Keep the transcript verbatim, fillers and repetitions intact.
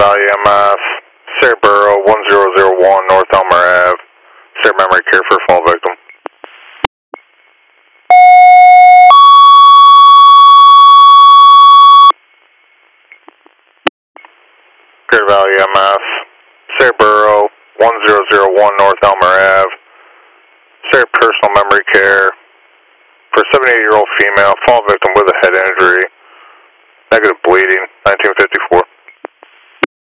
Valley M F, Cerebro one zero zero one North Elmer Ave, Cere Memory Care for fall victim. Greater Valley M F, Cerebro one zero zero one North Elmer Ave, Cere Personal Memory Care for a seventy-eight-year-old female, fall victim with a head injury, negative bleeding, nineteen fifty